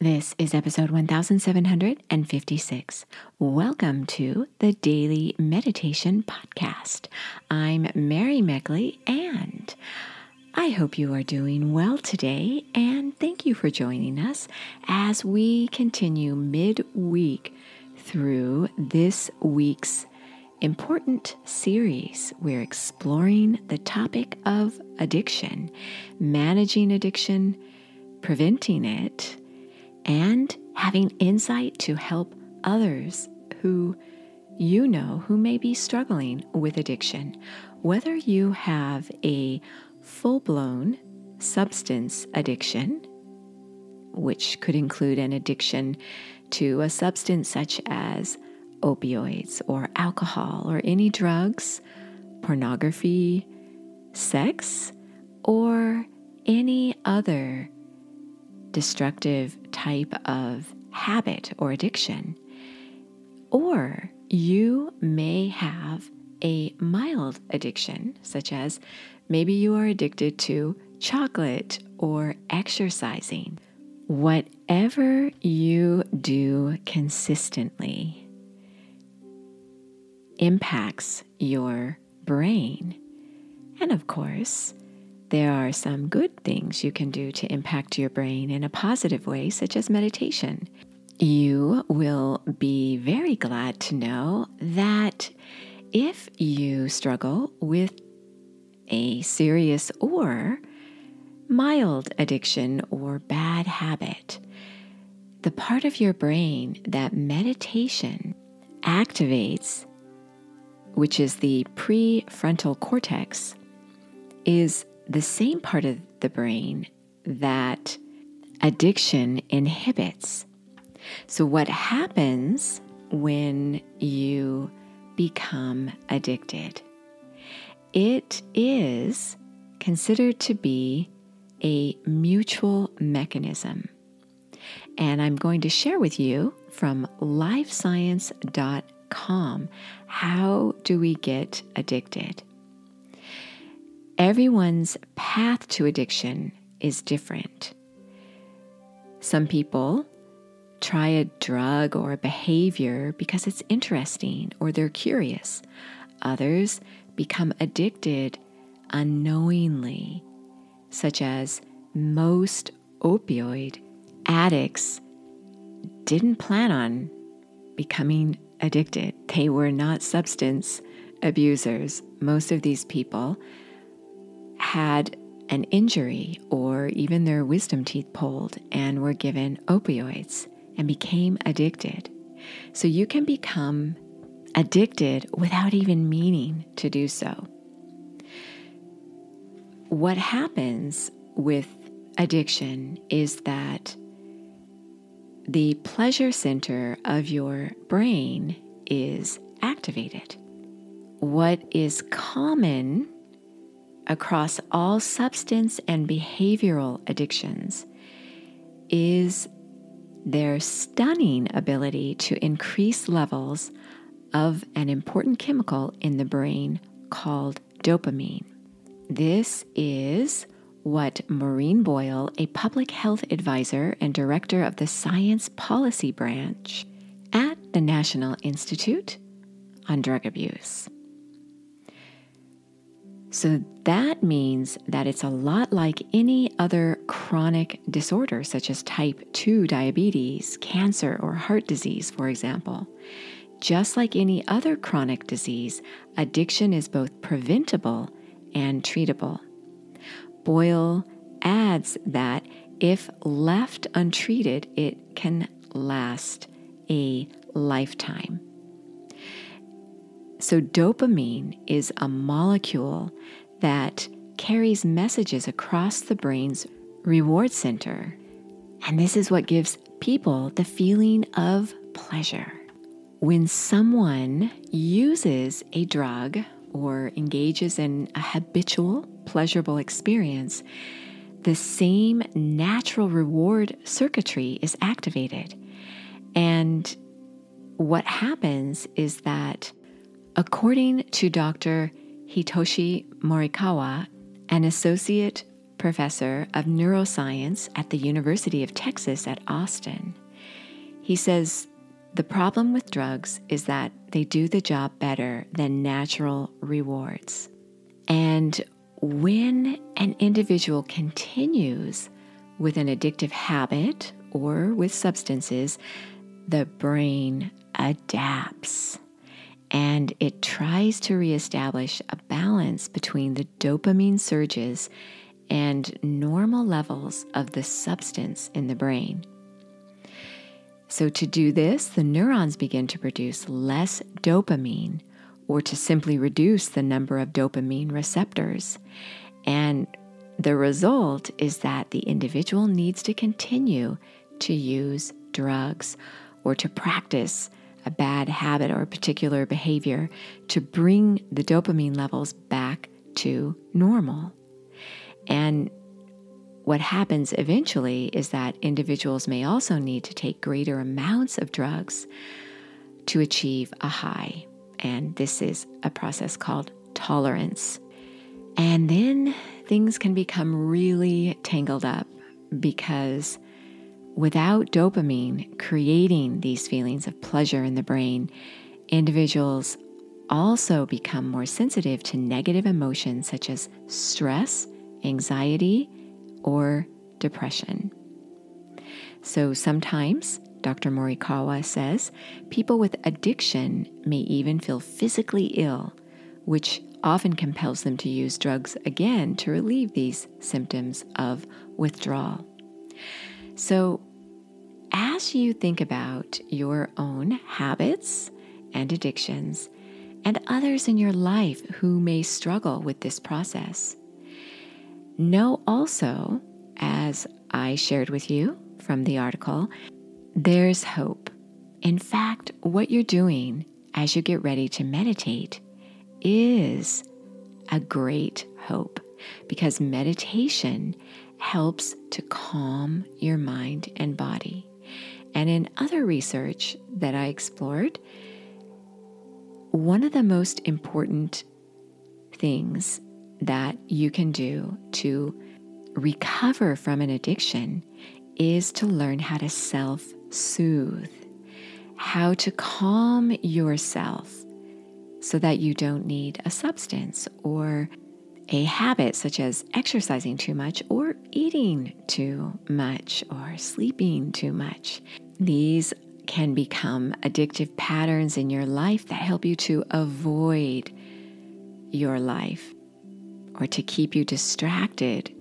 This is episode 1756. Welcome to the Daily Meditation Podcast. I'm Mary Meckley, and I hope you are doing well today, and thank you for joining us as we continue midweek through this week's important series. We're exploring the topic of addiction, managing addiction, preventing it, and having insight to help others who may be struggling with addiction. Whether you have a full-blown substance addiction, which could include an addiction to a substance such as opioids or alcohol or any drugs, pornography, sex, or any other destructive type of habit or addiction. Or you may have a mild addiction, such as maybe you are addicted to chocolate or exercising. Whatever you do consistently impacts your brain. And of course, there are some good things you can do to impact your brain in a positive way, such as meditation. You will be very glad to know that if you struggle with a serious or mild addiction or bad habit, the part of your brain that meditation activates, which is the prefrontal cortex, is the same part of the brain that addiction inhibits. So what happens when you become addicted? It is considered to be a mutual mechanism. And I'm going to share with you from lifescience.com, how do we get addicted? Everyone's path to addiction is different. Some people try a drug or a behavior because it's interesting or they're curious. Others become addicted unknowingly, such as most opioid addicts didn't plan on becoming addicted. They were not substance abusers. Most of these people had an injury or even their wisdom teeth pulled and were given opioids and became addicted. So you can become addicted without even meaning to do so. What happens with addiction is that the pleasure center of your brain is activated. What is common across all substance and behavioral addictions is their stunning ability to increase levels of an important chemical in the brain called dopamine. This is what Maureen Boyle, a public health advisor and director of the Science Policy Branch at the National Institute on Drug Abuse. So that means that it's a lot like any other chronic disorder, such as type 2 diabetes, cancer, or heart disease, for example. Just like any other chronic disease, addiction is both preventable and treatable. Boyle adds that if left untreated, it can last a lifetime. So dopamine is a molecule that carries messages across the brain's reward center. And this is what gives people the feeling of pleasure. When someone uses a drug or engages in a habitual, pleasurable experience, the same natural reward circuitry is activated. And what happens is that, according to Dr. Hitoshi Morikawa, an associate professor of neuroscience at the University of Texas at Austin. He says, the problem with drugs is that they do the job better than natural rewards. And when an individual continues with an addictive habit or with substances, the brain adapts and it tries to reestablish a balance between the dopamine surges and normal levels of the substance in the brain. So to do this, the neurons begin to produce less dopamine or to simply reduce the number of dopamine receptors. And the result is that the individual needs to continue to use drugs or to practice a bad habit or a particular behavior to bring the dopamine levels back to normal. And what happens eventually is that individuals may also need to take greater amounts of drugs to achieve a high. And this is a process called tolerance. And then things can become really tangled up because without dopamine creating these feelings of pleasure in the brain, individuals also become more sensitive to negative emotions such as stress, anxiety, or depression. So sometimes, Dr. Morikawa says, people with addiction may even feel physically ill, which often compels them to use drugs again to relieve these symptoms of withdrawal. So as you think about your own habits and addictions and others in your life who may struggle with this process, know also, as I shared with you from the article, there's hope. In fact, what you're doing as you get ready to meditate is a great hope because meditation helps to calm your mind and body. And in other research that I explored, one of the most important things that you can do to recover from an addiction is to learn how to self-soothe, how to calm yourself so that you don't need a substance or a habit such as exercising too much or eating too much or sleeping too much. These can become addictive patterns in your life that help you to avoid your life or to keep you distracted.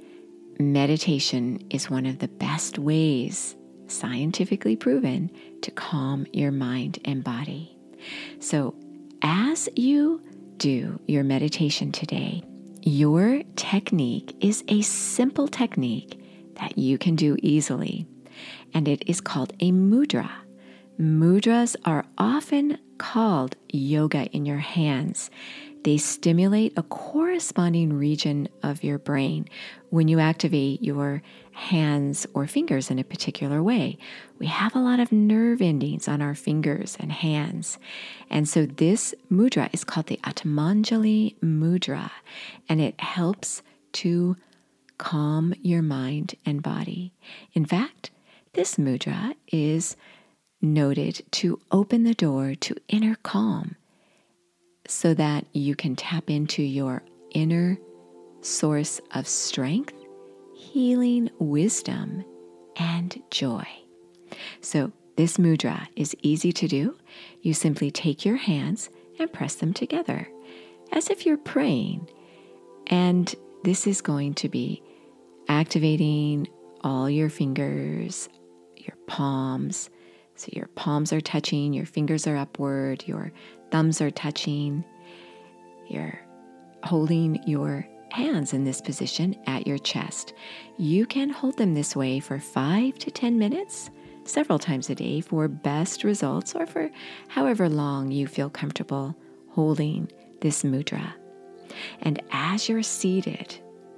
Meditation is one of the best ways, scientifically proven, to calm your mind and body. So as you do your meditation today, your technique is a simple technique that you can do easily, and it is called a mudra. Mudras are often called yoga in your hands. They stimulate a corresponding region of your brain when you activate your hands or fingers in a particular way. We have a lot of nerve endings on our fingers and hands. And so this mudra is called the Atmanjali Mudra, and it helps to calm your mind and body. In fact, this mudra is noted to open the door to inner calm so that you can tap into your inner source of strength, healing, wisdom, and joy. So this mudra is easy to do. You simply take your hands and press them together as if you're praying. And this is going to be activating all your fingers, your palms. So your palms are touching, your fingers are upward, your thumbs are touching. You're holding your hands in this position at your chest. You can hold them this way for 5 to 10 minutes, several times a day for best results, or for however long you feel comfortable holding this mudra. And as you're seated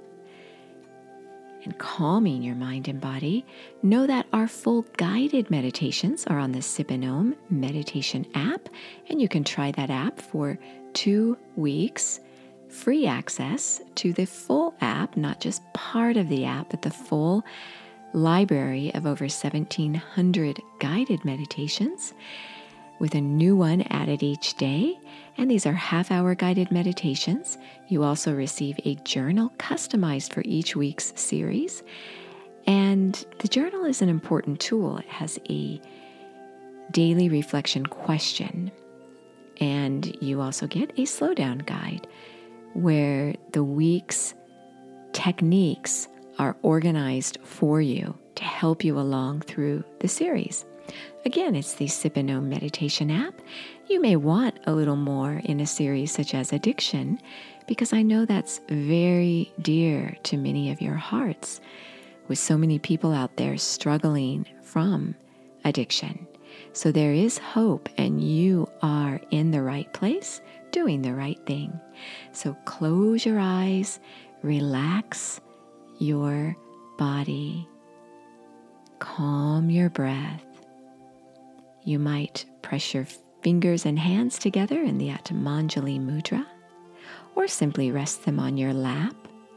and calming your mind and body, know that our full guided meditations are on the Sip and Om meditation app, and you can try that app for 2 weeks free access to the full app, not just part of the app, but the full library of over 1,700 guided meditations, with a new one added each day. And these are half-hour guided meditations. You also receive a journal customized for each week's series. And the journal is an important tool. It has a daily reflection question. And you also get a slowdown guide where the week's techniques are organized for you to help you along through the series. Again, it's the Sip and Om meditation app. You may want a little more in a series such as addiction, because I know that's very dear to many of your hearts, with so many people out there struggling from addiction. So there is hope, and you are in the right place, doing the right thing. So close your eyes, relax your body, calm your breath. You might press your fingers and hands together in the Atmanjali Mudra, or simply rest them on your lap.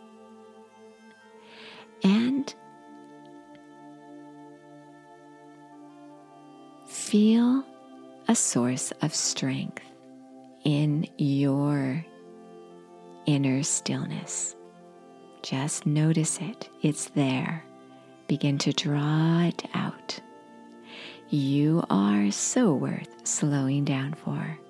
And feel a source of strength in your inner stillness. Just notice it. It's there. Begin to draw it out. You are so worth slowing down for.